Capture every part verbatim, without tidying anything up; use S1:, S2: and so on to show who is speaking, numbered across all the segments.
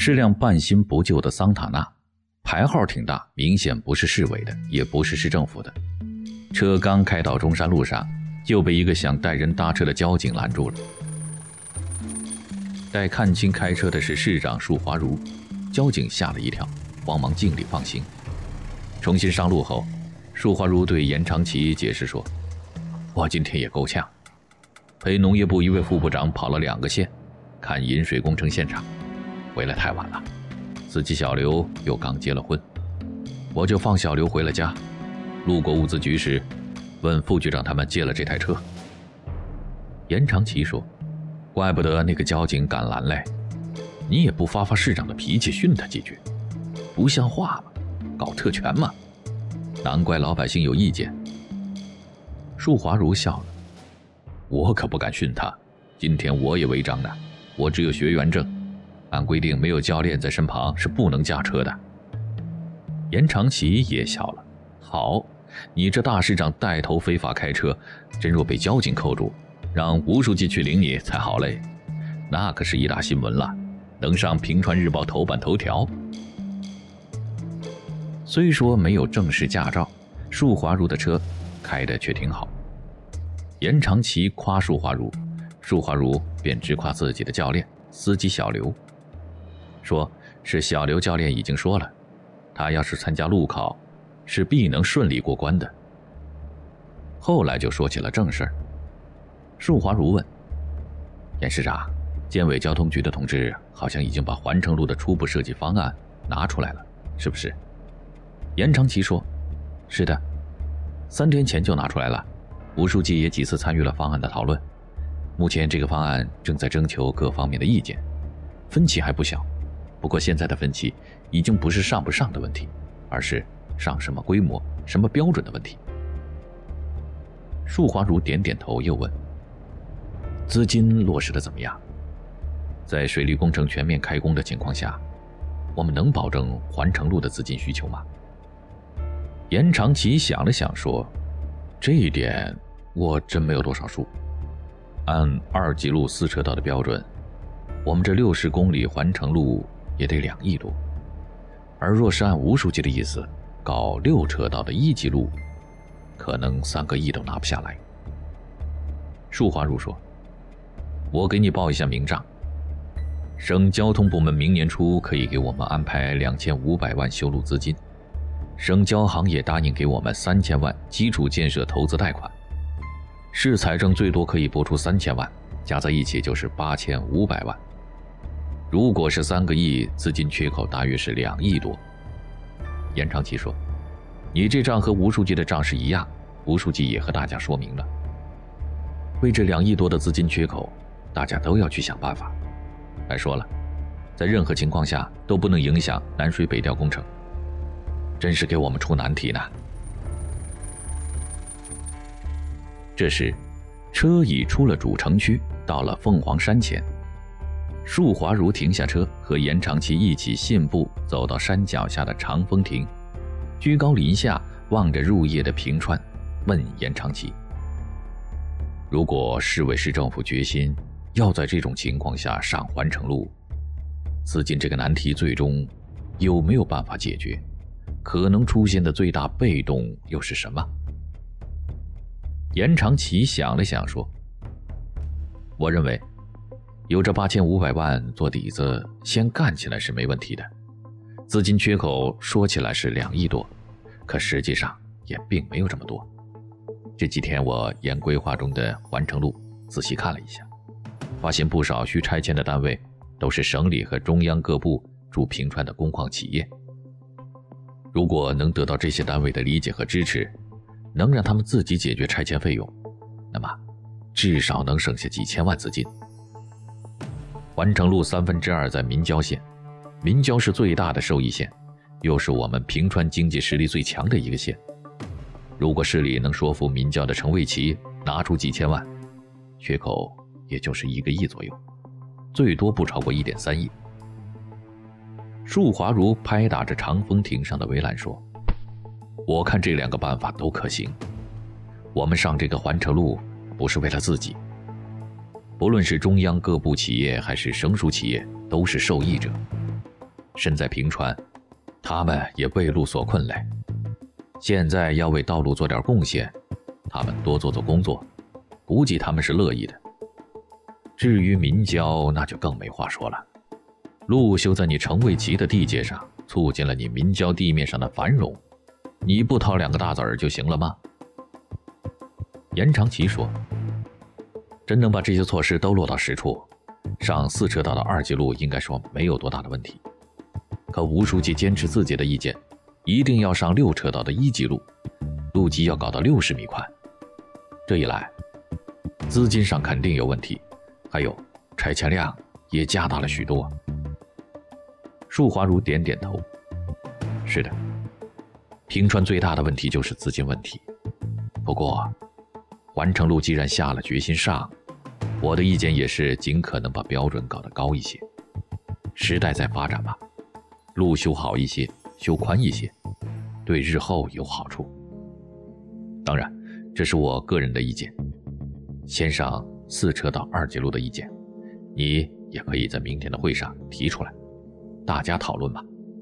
S1: 是辆半新不旧的桑塔纳，牌号挺大，明显不是市委的，也不是市政府的。车刚开到中山路上，就被一个想带人搭车的交警拦住了。待看清开车的是市长束华如，交警吓了一跳，慌忙敬礼放行。重新上路后，束华如对严长奇解释说：“我今天也够呛，陪农业部一位副部长跑了两个县，看引水工程现场，回来太晚了。司机小刘又刚结了婚，我就放小刘回了家。路过物资局时，问副局长他们借了这台车。”严长奇说：“怪不得那个交警敢拦来，你也不发发市长的脾气训他几句，不像话嘛，搞特权嘛，难怪老百姓有意见。”束华如笑了：“我可不敢训他，今天我也违章呢，我只有学员证，按规定没有教练在身旁是不能驾车的。”严长奇也笑了：“好，你这大市长带头非法开车，真若被交警扣住，让吴书记去领你才好嘞，那可是一大新闻了，能上平川日报头版头条。”虽说没有正式驾照，束华如的车开得却挺好。严长奇夸束华如，束华如便直夸自己的教练司机小刘，说是小刘教练已经说了，他要是参加路考是必能顺利过关的。后来就说起了正事儿。束华如问：“严市长，监委交通局的同志好像已经把环城路的初步设计方案拿出来了，是不是？”严长奇说：“是的，三天前就拿出来了，吴书记也几次参与了方案的讨论。目前这个方案正在征求各方面的意见，分歧还不小。不过现在的分歧已经不是上不上的问题，而是上什么规模、什么标准的问题。”束华如点点头，又问：“资金落实的怎么样？在水利工程全面开工的情况下，我们能保证环城路的资金需求吗？”严长奇想了想说：“这一点我真没有多少数。按二级路四车道的标准，我们这六十公里环城路也得两亿多，而若是按吴书记的意思，搞六车道的一级路，可能三个亿都拿不下来。”束华如说：“我给你报一下明账，省交通部门明年初可以给我们安排两千五百万修路资金，省交行也答应给我们三千万基础建设投资贷款，市财政最多可以拨出三千万，加在一起就是八千五百万。如果是三个亿，资金缺口大约是两亿多。”严长奇说：“你这账和吴书记的账是一样，吴书记也和大家说明了。为这两亿多的资金缺口，大家都要去想办法。还说了，在任何情况下都不能影响南水北调工程，真是给我们出难题呢。”这时，车已出了主城区，到了凤凰山前。束华如停下车，和严长奇一起信步走到山脚下的长风亭，居高临下望着入夜的平川，问严长奇：“如果市委市政府决心要在这种情况下上环城路，资金这个难题最终有没有办法解决？可能出现的最大被动又是什么？”严长奇想了想说：“我认为有这八千五百万做底子，先干起来是没问题的。资金缺口说起来是两亿多，可实际上也并没有这么多。这几天我沿规划中的环城路仔细看了一下，发现不少需拆迁的单位都是省里和中央各部驻平川的工矿企业。如果能得到这些单位的理解和支持，能让他们自己解决拆迁费用，那么至少能省下几千万资金。环城路三分之二在民交县，民交是最大的受益县，又是我们平川经济实力最强的一个县。如果市里能说服民交的程卫奇拿出几千万，缺口也就是一个亿左右，最多不超过一点三亿。束华如拍打着长风亭上的围栏说：“我看这两个办法都可行。我们上这个环城路不是为了自己，不论是中央各部企业还是省属企业都是受益者。 身在平川，他们也为路所困累。现在要为道路做点贡献，他们多做做工作，估计他们是乐意的。至于民交，那就更没话说了。路修在你程卫旗的地界上，促进了你民交地面上的繁荣，你不掏两个大子儿就行了吗？严长奇说，真能把这些措施都落到实处，上四车道的二级路应该说没有多大的问题。可吴书记坚持自己的意见，一定要上六车道的一级路，路基要搞到六十米宽。这一来，资金上肯定有问题，还有拆迁量也加大了许多。束华如点点头，是的，平川最大的问题就是资金问题。不过环城路既然下了决心上，我的意见也是尽可能把标准搞得高一些。时代在发展嘛，路修好一些，修宽一些，对日后有好处。当然，这是我个人的意见。先上四车道二级路的意见，你也可以在明天的会上提出来，大家讨论吧。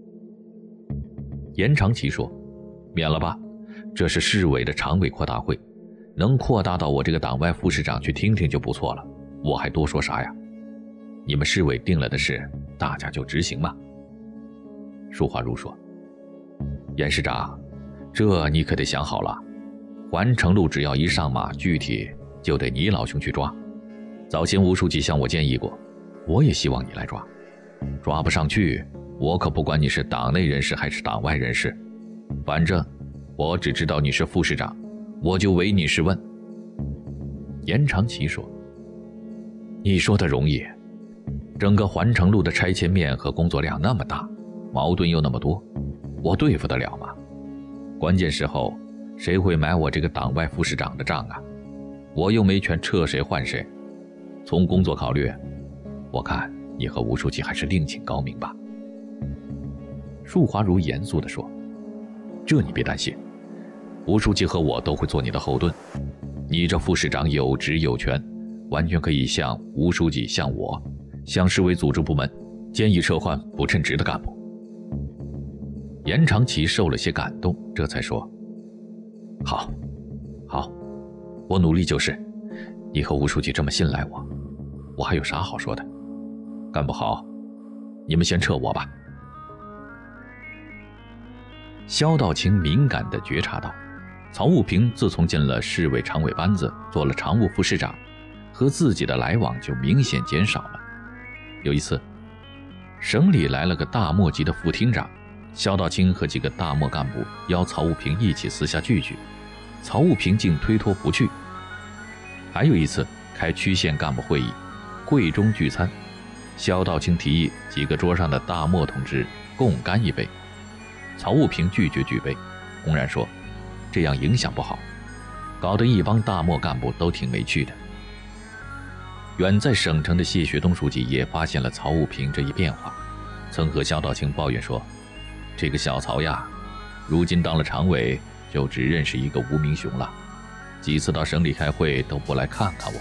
S1: 严长奇说，免了吧，这是市委的常委扩大会，能扩大到我这个党外副市长去听听就不错了，我还多说啥呀？你们市委定了的事，大家就执行嘛。束华如说，严市长，这你可得想好了，环城路只要一上马，具体就得你老兄去抓。早先吴书记向我建议过，我也希望你来抓，抓不上去，我可不管你是党内人士还是党外人士，反正我只知道你是副市长，我就唯你是问。严长奇说，你说的容易，整个环城路的拆迁面和工作量那么大，矛盾又那么多，我对付得了吗？关键时候谁会买我这个党外副市长的账啊？我又没权撤谁换谁。从工作考虑，我看你和吴书记还是另请高明吧。束华如严肃地说，这你别担心，吴书记和我都会做你的后盾，你这副市长有职有权，完全可以向吴书记向我向市委组织部门建议撤换不称职的干部。严长奇受了些感动，这才说，好好，我努力就是，你和吴书记这么信赖我，我还有啥好说的？干不好你们先撤我吧。萧道清敏感地觉察到，曹务平自从进了市委常委班子，做了常务副市长，和自己的来往就明显减少了。有一次，省里来了个大漠级的副厅长，萧道清和几个大漠干部邀曹务平一起私下聚聚，曹务平竟推脱不去。还有一次开区县干部会议，会中聚餐，萧道清提议几个桌上的大漠同志共干一杯，曹务平拒绝举杯，公然说这样影响不好，搞得一帮大漠干部都挺没趣的。远在省城的谢学东书记也发现了曹务平这一变化，曾和萧道清抱怨说，这个小曹呀，如今当了常委就只认识一个吴明雄了，几次到省里开会都不来看看我。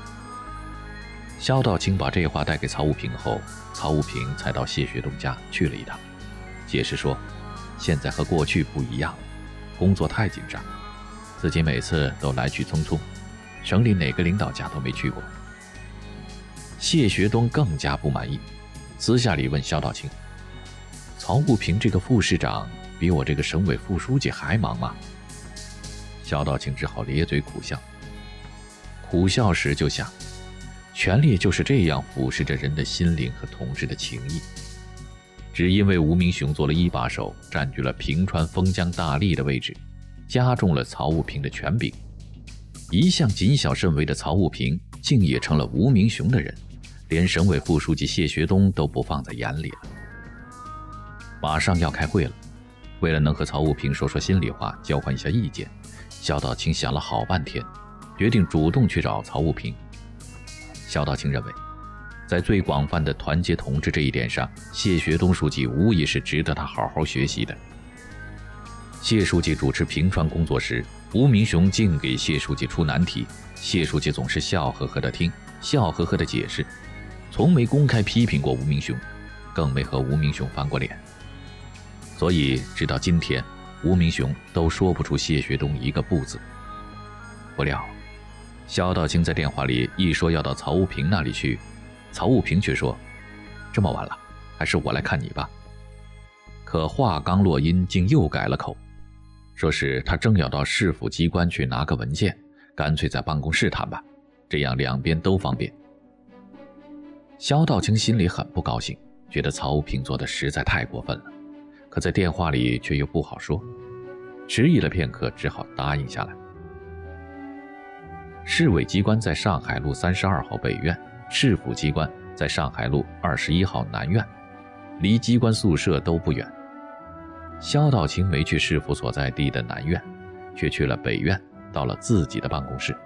S1: 萧道清把这话带给曹务平后，曹务平才到谢学东家去了一趟，解释说现在和过去不一样，工作太紧张，自己每次都来去匆匆，省里哪个领导家都没去过。谢学东更加不满意，私下里问萧道清，曹务平这个副市长比我这个省委副书记还忙吗？萧道清只好咧嘴苦笑，苦笑时就想，权力就是这样腐蚀着人的心灵和同志的情谊。只因为吴明雄做了一把手，占据了平川封疆大吏的位置，加重了曹务平的权柄，一向谨小慎微的曹务平竟也成了吴明雄的人，连省委副书记谢学东都不放在眼里了。马上要开会了，为了能和曹务平说说心里话，交换一下意见，萧道清想了好半天，决定主动去找曹务平。萧道清认为，在最广泛的团结同志这一点上，谢学东书记无疑是值得他好好学习的。谢书记主持平川工作时，吴明雄竟给谢书记出难题，谢书记总是笑呵呵地听，笑呵呵地解释，从没公开批评过吴明雄， 更没和吴明雄翻过脸，所以直到今天，吴明雄都说不出谢学东一个不字。不料肖道清在电话里一说要到曹务平那里去，曹务平却说，这么晚了，还是我来看你吧。可话刚落音，竟又改了口，说是他正要到市府机关去拿个文件，干脆在办公室谈吧，这样两边都方便。肖道清心里很不高兴，觉得曹务平做的实在太过分了，可在电话里却又不好说，迟疑了片刻，只好答应下来。市委机关在上海路三十二号北院，市府机关在上海路二十一号南院，离机关宿舍都不远。肖道清没去市府所在地的南院，却去了北院，到了自己的办公室，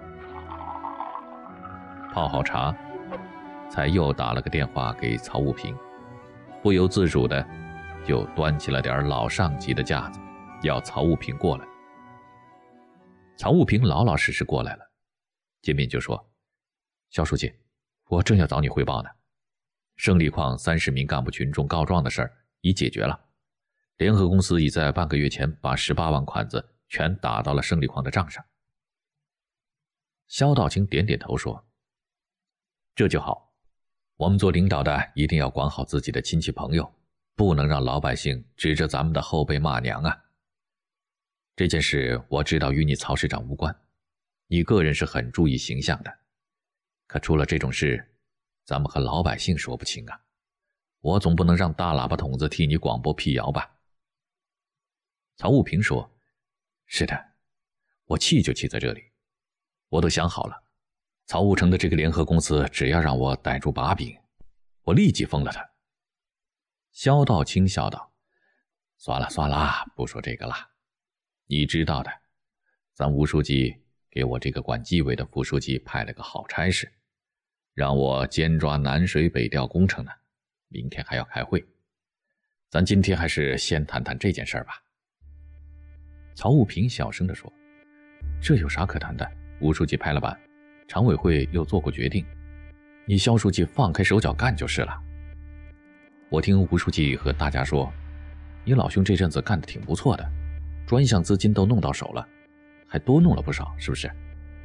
S1: 泡好茶，才又打了个电话给曹务平，不由自主的就端起了点老上级的架子，要曹务平过来。曹务平老老实实过来了，见面就说，肖书记，我正要找你汇报呢，胜利矿三十名干部群众告状的事儿已解决了，联合公司已在半个月前把十八万款子全打到了胜利矿的账上。肖道清点点头说，这就好，我们做领导的一定要管好自己的亲戚朋友，不能让老百姓指着咱们的后背骂娘啊。这件事我知道与你曹市长无关，你个人是很注意形象的，可出了这种事，咱们和老百姓说不清啊，我总不能让大喇叭筒子替你广播辟谣吧。曹务平说，是的，我气就气在这里，我都想好了，曹务成的这个联合公司只要让我逮住把柄，我立即封了他。肖道清笑道，算了算了，不说这个了，你知道的，咱吴书记给我这个管纪委的副书记派了个好差事，让我监抓南水北调工程呢，明天还要开会，咱今天还是先谈谈这件事吧。曹务平小声地说，这有啥可谈的，吴书记拍了板，常委会又做过决定，你肖书记放开手脚干就是了。我听吴书记和大家说，你老兄这阵子干得挺不错的，专项资金都弄到手了，还多弄了不少，是不是？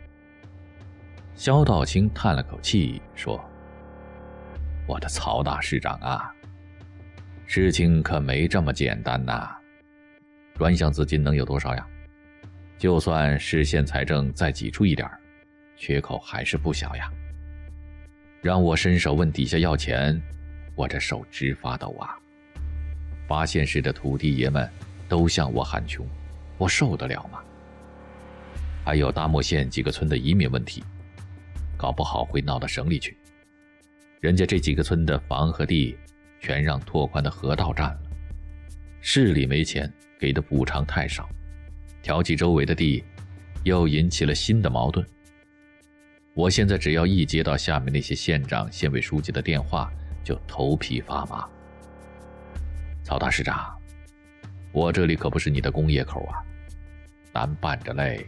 S1: 肖道清叹了口气说，我的曹大市长啊，事情可没这么简单呐，专项资金能有多少呀？就算市县财政再挤出一点，缺口还是不小呀。让我伸手问底下要钱，我这手直发抖啊。八县市的土地爷们都向我喊穷，我受得了吗？还有大漠县几个村的移民问题，搞不好会闹到省里去。人家这几个村的房和地全让拓宽的河道占了，市里没钱，给的补偿太少，挑起周围的地，又引起了新的矛盾。我现在只要一接到下面那些县长、县委书记的电话，就头皮发麻。曹大市长，我这里可不是你的工业口啊，难办着嘞。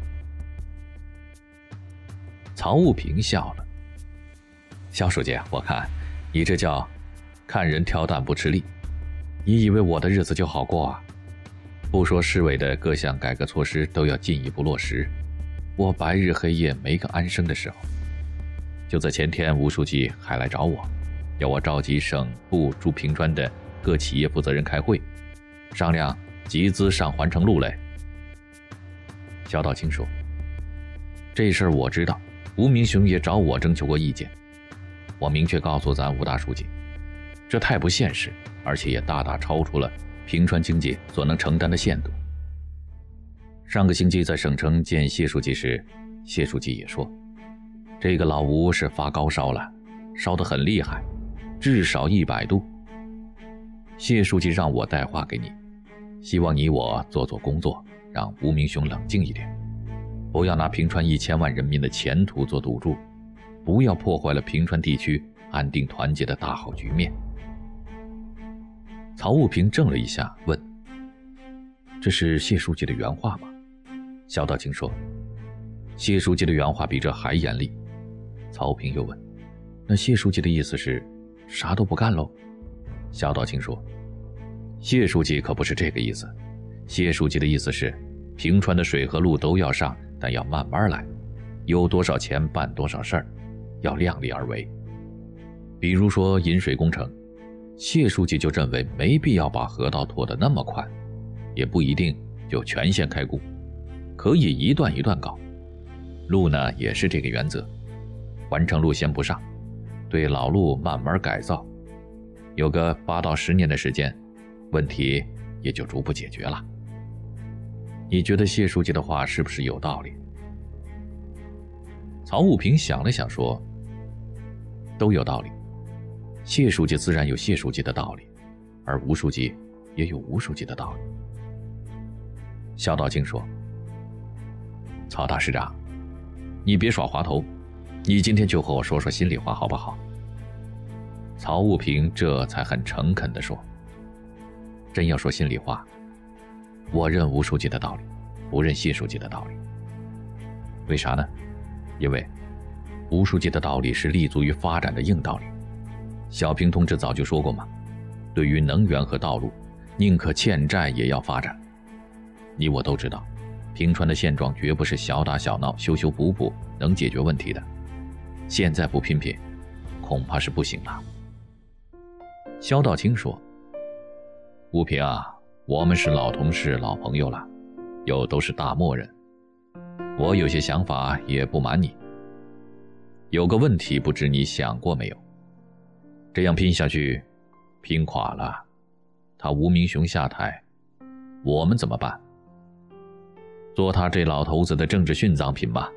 S1: 曹务平笑了，肖书记，我看你这叫看人挑担不吃力，你以为我的日子就好过啊？不说市委的各项改革措施都要进一步落实，我白日黑夜没个安生的时候。就在前天，吴书记还来找我，要我召集省部驻平川的各企业负责人开会，商量集资上环城路来。肖道清说，这事儿我知道，吴明雄也找我征求过意见，我明确告诉咱吴大书记，这太不现实，而且也大大超出了平川经济所能承担的限度。上个星期在省城见谢书记时，谢书记也说，这个老吴是发高烧了，烧得很厉害，至少一百度。谢书记让我带话给你，希望你我做做工作，让吴明雄冷静一点，不要拿平川一千万人民的前途做赌注，不要破坏了平川地区安定团结的大好局面。曹务平怔了一下，问，这是谢书记的原话吗？肖道清说，谢书记的原话比这还严厉。曹务平又问，那谢书记的意思是啥都不干喽？ 肖道清说：“谢书记可不是这个意思，谢书记的意思是，平川的水和路都要上，但要慢慢来，有多少钱办多少事儿，要量力而为。比如说引水工程，谢书记就认为没必要把河道拓得那么宽，也不一定就全线开工，可以一段一段搞。路呢也是这个原则，环城路先不上，对老路慢慢改造，有个八到十年的时间，问题也就逐步解决了。你觉得谢书记的话是不是有道理？”曹武平想了想说：“都有道理。谢书记自然有谢书记的道理，而吴书记也有吴书记的道理。”肖道清说：“曹大师长，你别耍滑头，你今天就和我说说心里话好不好？”曹武平这才很诚恳地说：“真要说心里话，我认吴书记的道理，不认谢书记的道理。为啥呢？因为吴书记的道理是立足于发展的硬道理。小平同志早就说过嘛，对于能源和道路，宁可欠债也要发展。你我都知道，平川的现状绝不是小打小闹、修修补补能解决问题的，现在不拼拼，恐怕是不行了。”肖道清说：“吴平啊，我们是老同事、老朋友了，又都是大漠人，我有些想法也不瞒你。有个问题不知你想过没有？这样拼下去，拼垮了，他吴明雄下台，我们怎么办？做他这老头子的政治殉葬品吧。”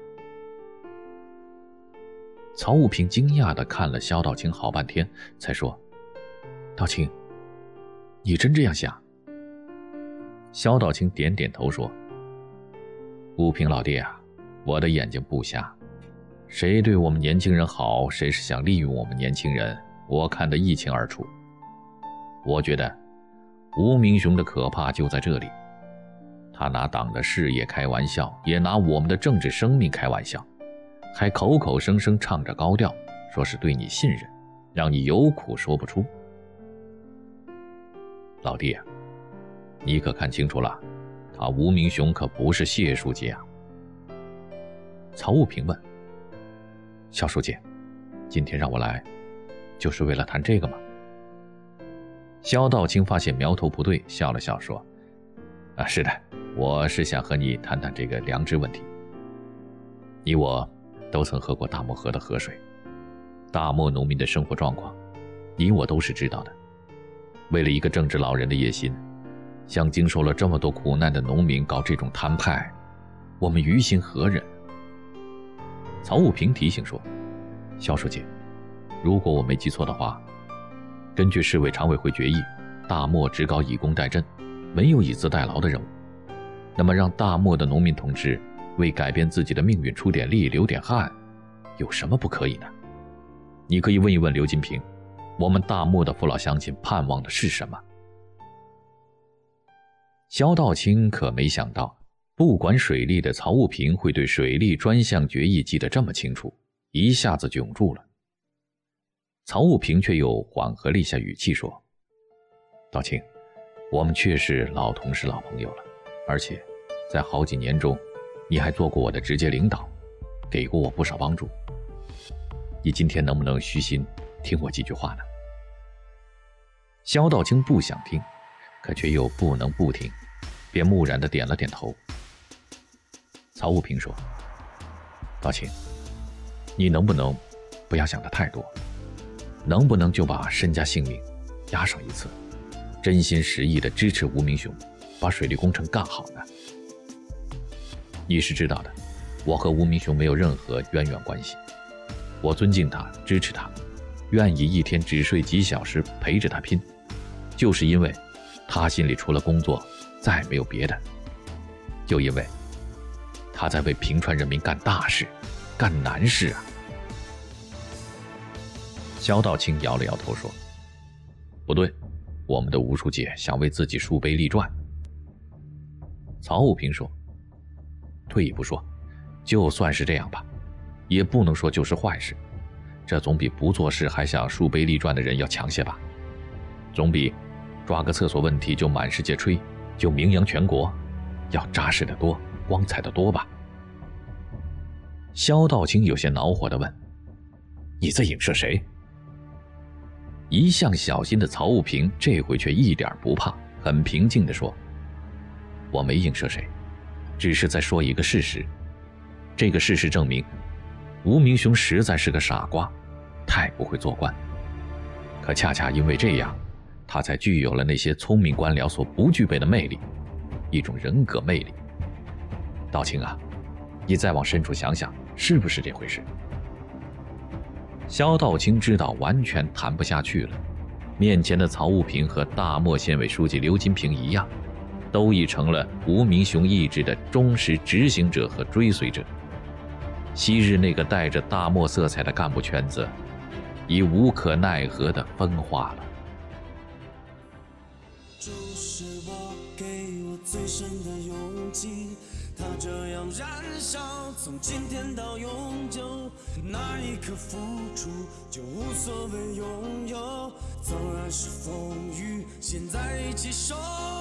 S1: 曹武平惊讶地看了肖道清好半天，才说：“道清，你真这样想？”肖道清点点头说：“武平老弟啊，我的眼睛不瞎，谁对我们年轻人好，谁是想利用我们年轻人，我看得一清二楚。我觉得吴明雄的可怕就在这里，他拿党的事业开玩笑，也拿我们的政治生命开玩笑，还口口声声唱着高调，说是对你信任，让你有苦说不出。老弟啊，你可看清楚了，他吴明雄可不是谢书记啊。”曹武平问：“肖书记，今天让我来，就是为了谈这个吗？”肖道清发现苗头不对，笑了笑说：“啊，是的，我是想和你谈谈这个良知问题。你我都曾喝过大漠河的河水，大漠农民的生活状况，你我都是知道的。为了一个政治老人的野心，向经受了这么多苦难的农民搞这种摊派，我们于心何忍？”曹武平提醒说：“肖书记，如果我没记错的话，根据市委常委会决议，大漠只搞以工代赈，没有以资代劳的任务。那么让大漠的农民同志为改变自己的命运出点力、流点汗，有什么不可以呢？你可以问一问刘金平，我们大漠的父老乡亲盼望的是什么？”肖道清可没想到，不管水利的曹武平会对水利专项决议记得这么清楚，一下子窘住了。曹武平却又缓和了一下语气说：“道清，我们确实老同事、老朋友了，而且在好几年中，你还做过我的直接领导，给过我不少帮助。你今天能不能虚心听我几句话呢？”肖道清不想听，可却又不能不听，便木然地点了点头。曹武平说：“道清，你能不能不要想得太多？能不能就把身家性命押上一次，真心实意地支持吴明雄把水利工程干好呢？你是知道的，我和吴明雄没有任何渊源关系，我尊敬他，支持他，愿意一天只睡几小时陪着他拼，就是因为他心里除了工作再没有别的，就因为他在为平川人民干大事，干难事啊。”肖道清摇了摇头说：“不对，我们的吴书记想为自己树碑立传。”曹武平说：“退一步说，就算是这样吧，也不能说就是坏事，这总比不做事还想树碑立传的人要强些吧。 总比抓个厕所问题就满世界吹，就名扬全国，要扎实得多，光彩得多吧。萧道清有些恼火地问：你在影射谁？一向小心的曹务平这回却一点不怕，很平静地说：我没影射谁，只是在说一个事实。这个事实证明，吴明雄实在是个傻瓜，太不会做官。可恰恰因为这样，他才具有了那些聪明官僚所不具备的魅力，一种人格魅力。道清啊，你再往深处想想，是不是这回事？萧道清知道完全谈不下去了，面前的曹务平和大漠县委书记刘金平一样，都已成了吴明雄意志的忠实执行者和追随者。昔日那个带着大漠色彩的干部圈子，已无可奈何地分化了。
S2: 这是我给我最深的勇气，它这样燃烧，从今天到永久，那一刻付出就无所谓拥有，纵然是风雨，现在一起守。